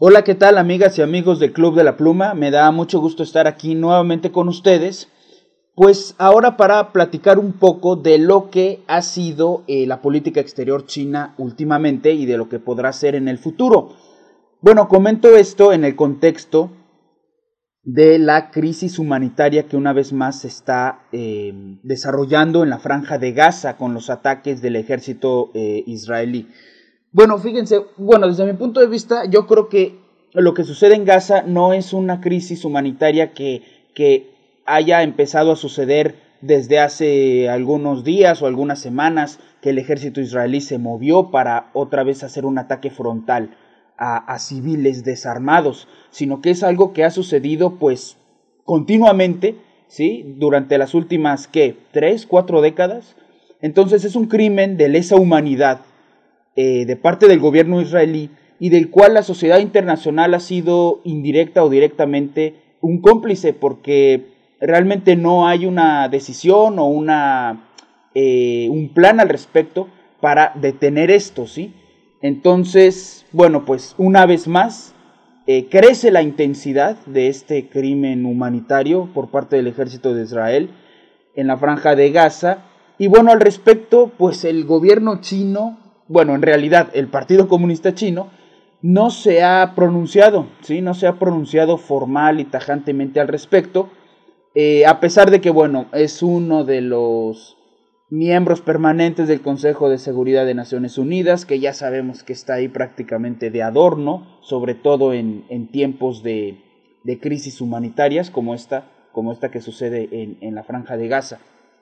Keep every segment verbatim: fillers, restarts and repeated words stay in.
Hola, ¿qué tal amigas y amigos del Club de la Pluma? Me da mucho gusto estar aquí nuevamente con ustedes, pues ahora para platicar un poco de lo que ha sido eh, la política exterior china últimamente y de lo que podrá ser en el futuro. Bueno, comento esto en el contexto de la crisis humanitaria que una vez más se está eh, desarrollando en la Franja de Gaza con los ataques del ejército eh, israelí. Bueno, fíjense, bueno, desde mi punto de vista, yo creo que lo que sucede en Gaza no es una crisis humanitaria que, que haya empezado a suceder desde hace algunos días o algunas semanas, que el ejército israelí se movió para otra vez hacer un ataque frontal a, a civiles desarmados, sino que es algo que ha sucedido pues continuamente, ¿sí? Durante las últimas, ¿qué? ¿Tres, cuatro décadas? Entonces es un crimen de lesa humanidad Eh, de parte del gobierno israelí y del cual la sociedad internacional ha sido indirecta o directamente un cómplice, porque realmente no hay una decisión o una, eh, un plan al respecto para detener esto, ¿sí? Entonces, bueno, pues una vez más eh, crece la intensidad de este crimen humanitario por parte del ejército de Israel en la Franja de Gaza. Y bueno, al respecto, pues el gobierno chino, bueno, en realidad el Partido Comunista Chino no se ha pronunciado, ¿sí? No se ha pronunciado formal y tajantemente al respecto, eh, a pesar de que, bueno, es uno de los miembros permanentes del Consejo de Seguridad de Naciones Unidas, que ya sabemos que está ahí prácticamente de adorno, sobre todo en, en tiempos de, de crisis humanitarias como esta, como esta que sucede en, en la Franja de Gaza.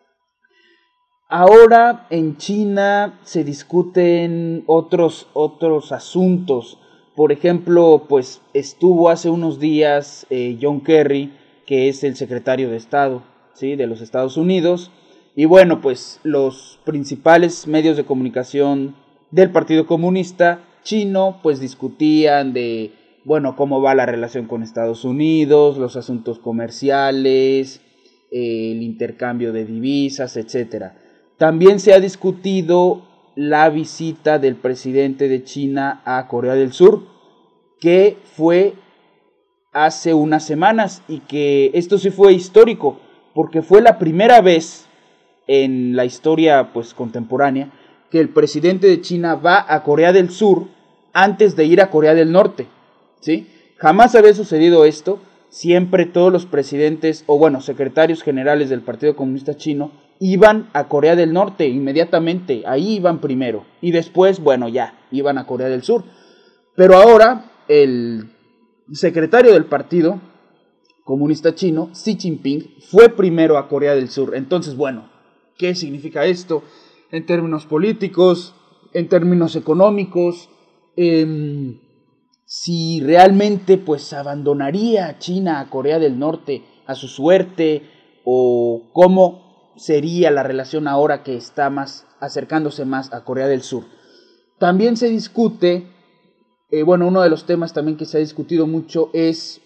Ahora en China se discuten otros, otros asuntos. Por ejemplo, pues estuvo hace unos días eh, John Kerry, que es el secretario de Estado, ¿sí?, de los Estados Unidos. Y bueno, pues los principales medios de comunicación del Partido Comunista Chino pues discutían de, bueno, cómo va la relación con Estados Unidos, los asuntos comerciales, eh, el intercambio de divisas, etcétera. También se ha discutido la visita del presidente de China a Corea del Sur, que fue hace unas semanas y que esto sí fue histórico, porque fue la primera vez en la historia pues contemporánea que el presidente de China va a Corea del Sur antes de ir a Corea del Norte, ¿sí? Jamás había sucedido esto. Siempre todos los presidentes o bueno, secretarios generales del Partido Comunista Chino iban a Corea del Norte inmediatamente, ahí iban primero, y después, bueno, ya, iban a Corea del Sur. Pero ahora el secretario del Partido Comunista Chino, Xi Jinping, fue primero a Corea del Sur. Entonces, bueno, ¿qué significa esto en términos políticos, en términos económicos? Eh, si realmente pues abandonaría China a Corea del Norte a su suerte, o cómo sería la relación ahora que está más acercándose más a Corea del Sur. También se discute, eh, bueno, uno de los temas también que se ha discutido mucho es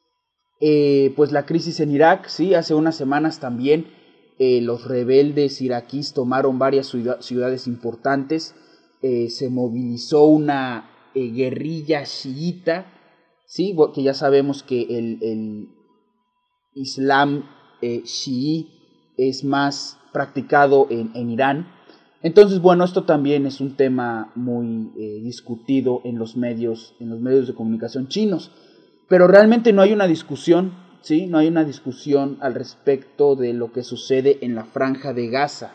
eh, pues la crisis en Irak, ¿sí? Hace unas semanas también eh, los rebeldes iraquíes tomaron varias ciudades importantes, eh, se movilizó una eh, guerrilla chiita, ¿sí? Que ya sabemos que el, el Islam eh, chií es más practicado en, en Irán. Entonces, bueno, esto también es un tema muy eh, discutido en los medios, en los medios de comunicación chinos. Pero realmente no hay una discusión, ¿sí? No hay una discusión al respecto de lo que sucede en la Franja de Gaza.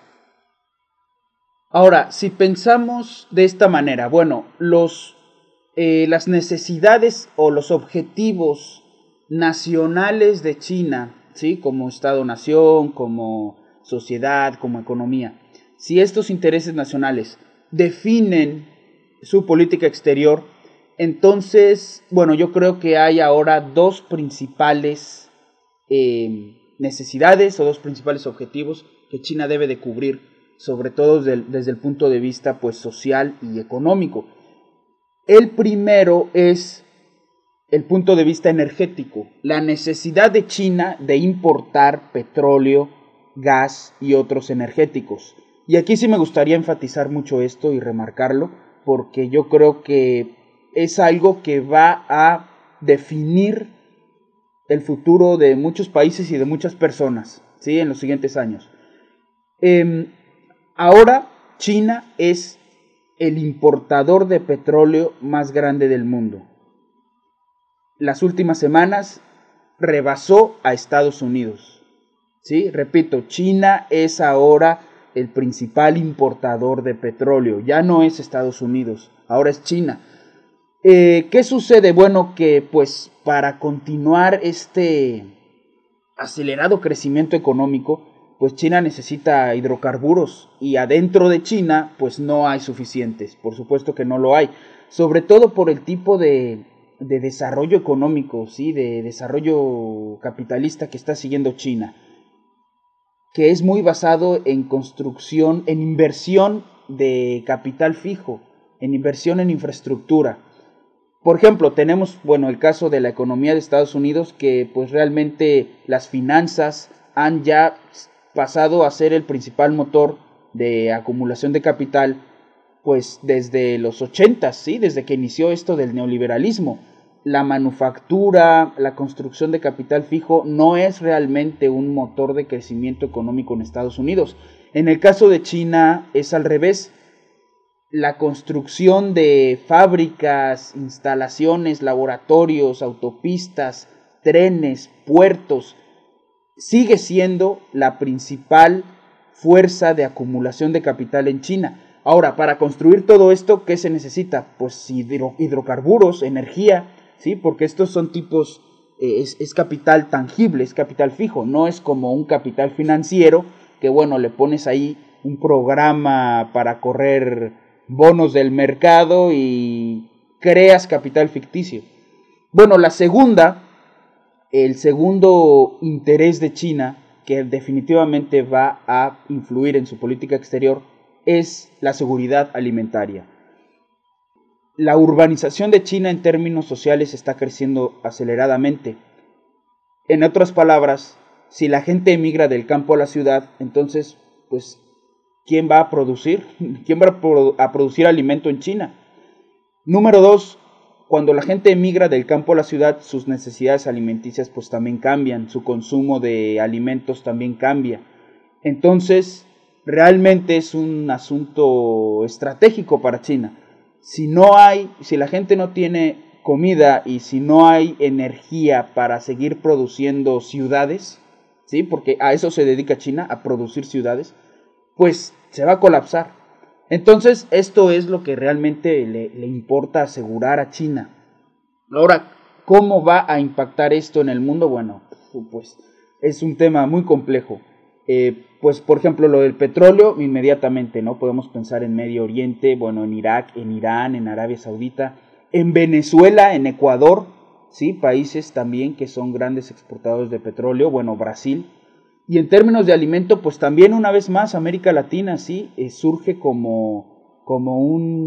Ahora, si pensamos de esta manera, bueno, los, eh, las necesidades o los objetivos nacionales de China, ¿sí?, como Estado-nación, como sociedad, como economía, si estos intereses nacionales definen su política exterior, entonces, bueno, yo creo que hay ahora dos principales eh, necesidades o dos principales objetivos que China debe de cubrir, sobre todo desde el, desde el punto de vista pues social y económico. El primero es el punto de vista energético, la necesidad de China de importar petróleo, gas y otros energéticos. Y aquí sí me gustaría enfatizar mucho esto y remarcarlo, porque yo creo que es algo que va a definir el futuro de muchos países y de muchas personas, ¿sí? En los siguientes años. Eh, ahora China es el importador de petróleo más grande del mundo. Las últimas semanas rebasó a Estados Unidos. ¿Sí? Repito, China es ahora el principal importador de petróleo. Ya no es Estados Unidos, ahora es China. Eh, ¿Qué sucede? Bueno, que pues para continuar este acelerado crecimiento económico, pues China necesita hidrocarburos y adentro de China pues no hay suficientes, por supuesto que no lo hay, sobre todo por el tipo de, de desarrollo económico, ¿sí? De desarrollo capitalista que está siguiendo China, que es muy basado en construcción, en inversión de capital fijo, en inversión en infraestructura. Por ejemplo, tenemos, bueno, el caso de la economía de Estados Unidos, que pues realmente las finanzas han ya pasado a ser el principal motor de acumulación de capital, pues desde los ochentas, ¿sí? Desde que inició esto del neoliberalismo. La manufactura, la construcción de capital fijo no es realmente un motor de crecimiento económico en Estados Unidos. En el caso de China es al revés. La construcción de fábricas, instalaciones, laboratorios, autopistas, trenes, puertos, sigue siendo la principal fuerza de acumulación de capital en China. Ahora, para construir todo esto, ¿qué se necesita? Pues hidro, hidrocarburos, energía, ¿sí? Porque estos son tipos, eh, es, es capital tangible, es capital fijo, no es como un capital financiero que, bueno, le pones ahí un programa para correr bonos del mercado y creas capital ficticio. Bueno, la segunda, el segundo interés de China, que definitivamente va a influir en su política exterior, es la seguridad alimentaria. La urbanización de China en términos sociales está creciendo aceleradamente. En otras palabras, si la gente emigra del campo a la ciudad, entonces, pues, ¿quién va a producir? ¿Quién va a producir alimento en China? Número dos, cuando la gente emigra del campo a la ciudad, sus necesidades alimenticias pues también cambian, su consumo de alimentos también cambia. Entonces, realmente es un asunto estratégico para China. Si no hay, si la gente no tiene comida y si no hay energía para seguir produciendo ciudades, ¿sí? Porque a eso se dedica China, a producir ciudades, pues se va a colapsar. Entonces, esto es lo que realmente le, le importa asegurar a China. Ahora, ¿cómo va a impactar esto en el mundo? Bueno, pues es un tema muy complejo. Eh, pues, por ejemplo, lo del petróleo, inmediatamente, ¿no? Podemos pensar en Medio Oriente, bueno, en Irak, en Irán, en Arabia Saudita, en Venezuela, en Ecuador, ¿sí? Países también que son grandes exportadores de petróleo, bueno, Brasil. Y en términos de alimento, pues también una vez más América Latina, sí, eh, surge como, como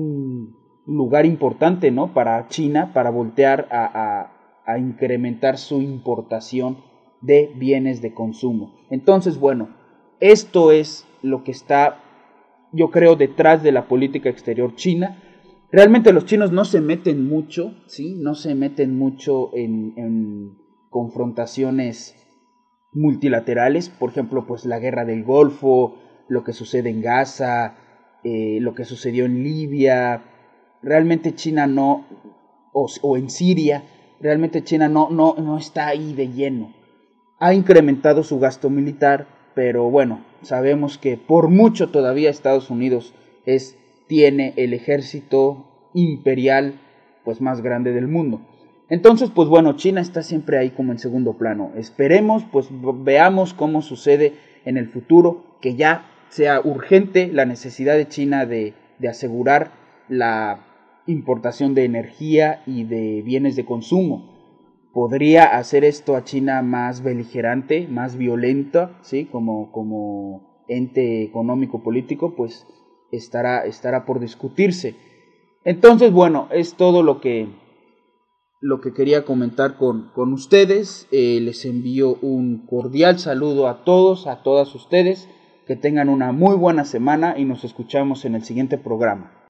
un lugar importante, ¿no? Para China, para voltear a, a, a incrementar su importación de bienes de consumo. Entonces, bueno, esto es lo que está, yo creo, detrás de la política exterior china. Realmente los chinos no se meten mucho, ¿sí? No se meten mucho en, en confrontaciones multilaterales, por ejemplo, pues la guerra del Golfo, lo que sucede en Gaza, eh, lo que sucedió en Libia. Realmente China no, o, o en Siria, realmente China no, no, no está ahí de lleno. Ha incrementado su gasto militar, pero bueno, sabemos que por mucho todavía Estados Unidos es, tiene el ejército imperial pues más grande del mundo. Entonces, pues bueno, China está siempre ahí como en segundo plano. Esperemos, pues veamos cómo sucede en el futuro, que ya sea urgente la necesidad de China de, de asegurar la importación de energía y de bienes de consumo. Podría hacer esto a China más beligerante, más violenta, ¿sí? Como, como ente económico político, pues estará, estará por discutirse. Entonces, bueno, es todo lo que... lo que quería comentar con, con ustedes. Eh, les envío un cordial saludo a todos, a todas ustedes, que tengan una muy buena semana y nos escuchamos en el siguiente programa.